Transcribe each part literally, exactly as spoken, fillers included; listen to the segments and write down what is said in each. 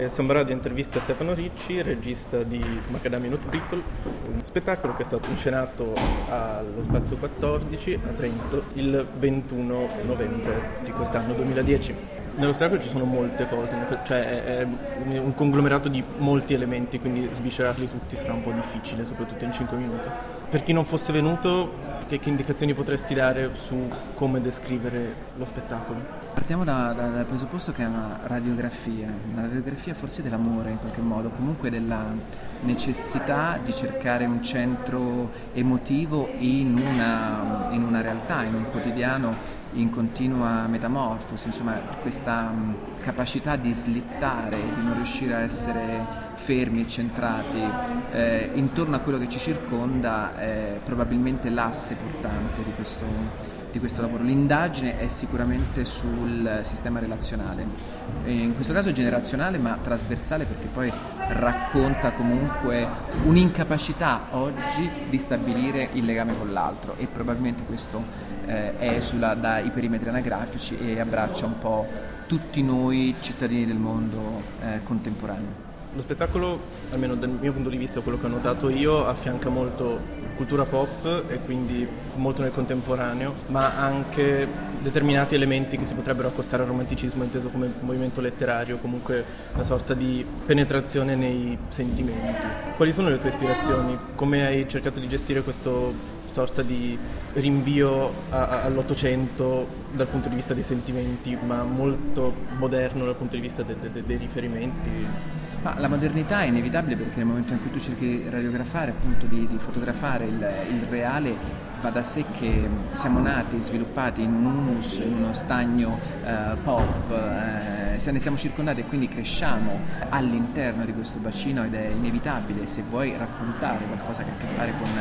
Samba Radio intervista Stefano Ricci, regista di Macadamia Nut Brittle, un spettacolo che è stato inscenato allo Spazio quattordici a Trento il ventuno novembre di quest'anno duemiladieci. Nello spettacolo ci sono molte cose, cioè è un conglomerato di molti elementi, quindi sviscerarli tutti sarà un po' difficile, soprattutto in cinque minuti. Per chi non fosse venuto, che, che indicazioni potresti dare su come descrivere lo spettacolo? Partiamo da, da, dal presupposto che è una radiografia, una radiografia forse dell'amore in qualche modo, comunque della necessità di cercare un centro emotivo in una, in una realtà, in un quotidiano in continua metamorfosi, insomma questa um, capacità di slittare, di non riuscire a essere fermi e centrati eh, intorno a quello che ci circonda è probabilmente l'asse portante di questo, di questo lavoro. L'indagine è sicuramente sul sistema relazionale, e in questo caso generazionale ma trasversale, perché poi racconta comunque un'incapacità oggi di stabilire il legame con l'altro, e probabilmente questo eh, esula dai perimetri anagrafici e abbraccia un po' tutti noi cittadini del mondo eh, contemporaneo. Lo spettacolo, almeno dal mio punto di vista, quello che ho notato io, affianca molto cultura pop e quindi molto nel contemporaneo, ma anche determinati elementi che si potrebbero accostare al romanticismo inteso come movimento letterario, comunque una sorta di penetrazione nei sentimenti. Quali sono le tue ispirazioni? Come hai cercato di gestire questo sorta di rinvio a, a, all'Ottocento dal punto di vista dei sentimenti, ma molto moderno dal punto di vista de, de, de, dei riferimenti? Ma la modernità è inevitabile, perché nel momento in cui tu cerchi di radiografare, appunto di, di fotografare il, il reale, va da sé che siamo nati, sviluppati in un humus, in uno stagno eh, pop, eh, se ne siamo circondati e quindi cresciamo all'interno di questo bacino, ed è inevitabile, se vuoi raccontare qualcosa che ha a che fare con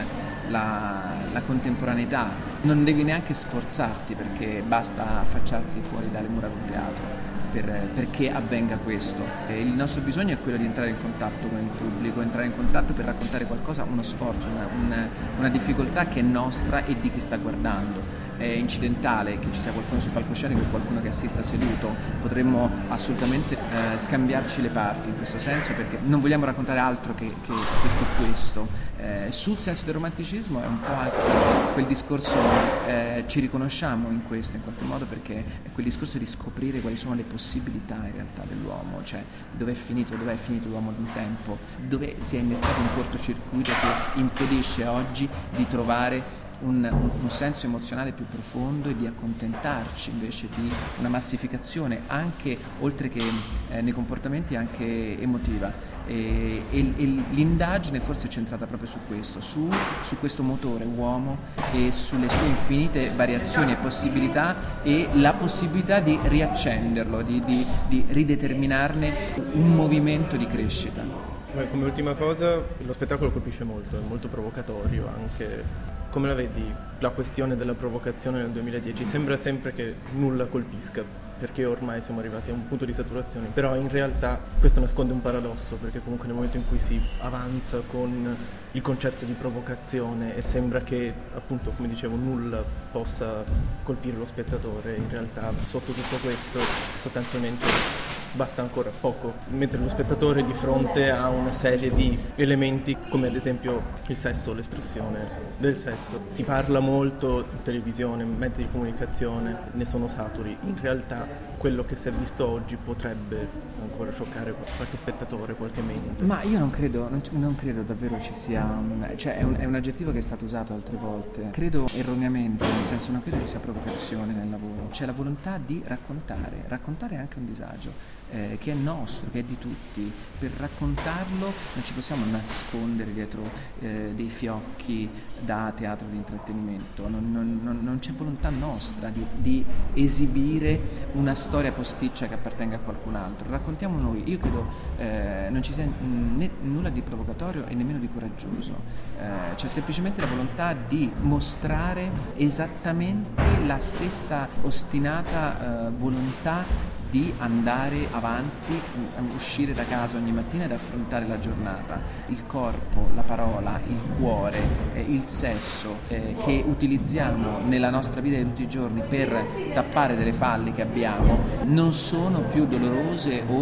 la, la contemporaneità, non devi neanche sforzarti, perché basta affacciarsi fuori dalle mura del teatro Per, perché avvenga questo. E il nostro bisogno è quello di entrare in contatto con il pubblico, entrare in contatto per raccontare qualcosa, uno sforzo, una, una, una difficoltà che è nostra e di chi sta guardando. È incidentale che ci sia qualcuno sul palcoscenico e qualcuno che assista seduto, potremmo assolutamente eh, scambiarci le parti in questo senso, perché non vogliamo raccontare altro che, che, che questo. Eh, sul senso del romanticismo è un po' anche quel discorso, eh, ci riconosciamo in questo in qualche modo, perché è quel discorso di scoprire quali sono le possibilità in realtà dell'uomo, cioè dove è finito, dove è finito l'uomo di un tempo, dove si è innescato un cortocircuito che impedisce oggi di trovare Un, un, un senso emozionale più profondo e di accontentarci invece di una massificazione anche, oltre che eh, nei comportamenti, anche emotiva. E, e, e l'indagine forse è centrata proprio su questo, su, su questo motore uomo e sulle sue infinite variazioni e possibilità, e la possibilità di riaccenderlo, di, di, di rideterminarne un movimento di crescita. Come ultima cosa, lo spettacolo colpisce molto, è molto provocatorio anche. Come la vedi la questione della provocazione nel duemiladieci? Sembra sempre che nulla colpisca, perché ormai siamo arrivati a un punto di saturazione, però in realtà questo nasconde un paradosso, perché comunque nel momento in cui si avanza con il concetto di provocazione e sembra che, appunto, come dicevo, nulla possa colpire lo spettatore, in realtà sotto tutto questo sostanzialmente basta ancora poco, mentre lo spettatore è di fronte a una serie di elementi come ad esempio il sesso, l'espressione del sesso. Si parla molto in televisione, mezzi di comunicazione, ne sono saturi. In realtà quello che si è visto oggi potrebbe ancora scioccare qualche spettatore, qualche mente. Ma io non credo, non, non credo davvero ci sia, un, cioè è un, è un aggettivo che è stato usato altre volte, credo erroneamente, nel senso non credo ci sia provocazione nel lavoro, c'è la volontà di raccontare, raccontare anche un disagio. Eh, che è nostro, che è di tutti. Per raccontarlo non ci possiamo nascondere dietro eh, dei fiocchi da teatro di intrattenimento, non, non, non, non c'è volontà nostra di, di esibire una storia posticcia che appartenga a qualcun altro. Raccontiamo noi. Io credo eh, non ci sia né, nulla di provocatorio e nemmeno di coraggioso, eh, c'è semplicemente la volontà di mostrare esattamente la stessa ostinata eh, volontà di andare avanti, uscire da casa ogni mattina ed affrontare la giornata. Il corpo, la parola, il cuore, eh, il sesso eh, che utilizziamo nella nostra vita di tutti i giorni per tappare delle falle che abbiamo non sono più dolorose o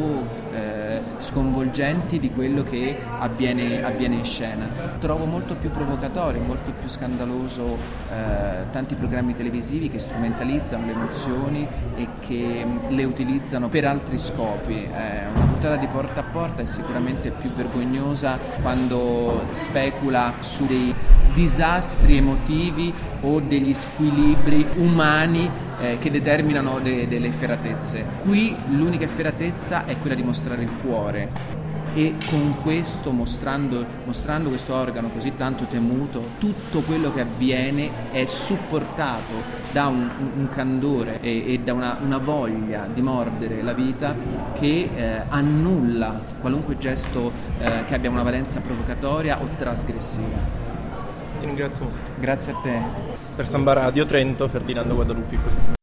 eh, sconvolgenti di quello che avviene, avviene in scena. Trovo molto più provocatorio, molto più scandaloso eh, tanti programmi televisivi che strumentalizzano le emozioni e che mh, le utilizzano per altri scopi. Eh, una puntata di Porta a Porta è sicuramente più vergognosa quando specula su dei disastri emotivi o degli squilibri umani eh, che determinano de- delle efferatezze. Qui l'unica efferatezza è quella di mostrare il cuore, e con questo, mostrando, mostrando questo organo così tanto temuto, tutto quello che avviene è supportato da un, un candore e, e da una, una voglia di mordere la vita che eh, annulla qualunque gesto eh, che abbia una valenza provocatoria o trasgressiva. Ti ringrazio molto. Grazie a te. Per Samba Radio Trento, Ferdinando Guadalupi.